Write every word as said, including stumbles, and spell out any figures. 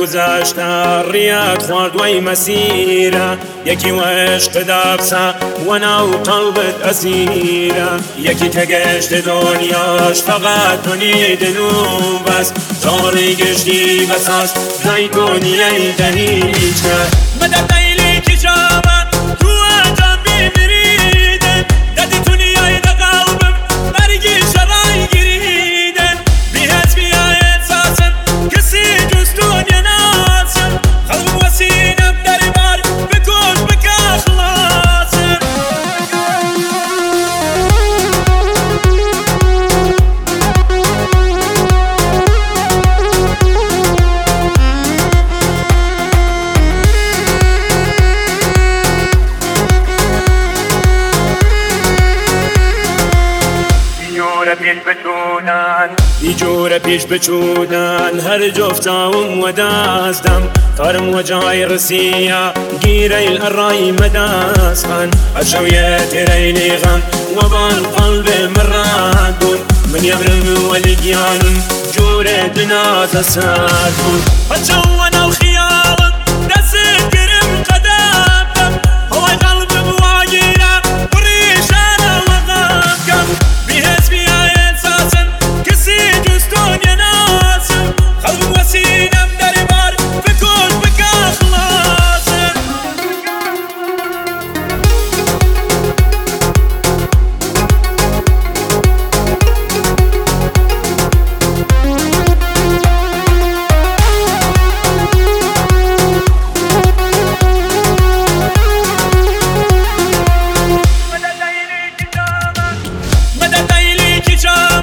گذشتە ڕیات خواردوای مەسیرە یەکی وەشت دابسە وەناو قەڵبت ئەسیرە یەکی تەگەشتە دۆنیاش فەقات تۆنی دن و بەس زۆڕی گشتی بەساس دای دۆنیای دەریچە مەدە قەیلێکی چاوە تووەتە بیبریدن دەدی دونیای دەقەڵبم بەرگی شەڕای گریدن بیهەزبیایەت ساسم کەسی جوستۆنیە ناسم خەڵم وەسینەم دەریبار بکۆش بکە خڵاسم بیجورە پیش بچوونان هەر جۆفتاوم وەدازدەم کارم وەجای ڕسیە گیرەی ئەڕای مەداسخان ئەشەویە تێرەی لێغەم وەبان قەڵبێ مڕات بوون من یەبرم وەلیگیانم جورێ دنازە سار بوون هەچەوە ناو خیاڵم دەست گرم قەدەبم هەوای قەڵبم واگیرە بڕیشانە وەغەبکەم بیهەزبیایەت ساسم کەسی جوستۆنیە ناسم خەڵم وەسینەم دەریبار بکۆش بکە خڵاسم مەدە قەیلێکی چاوە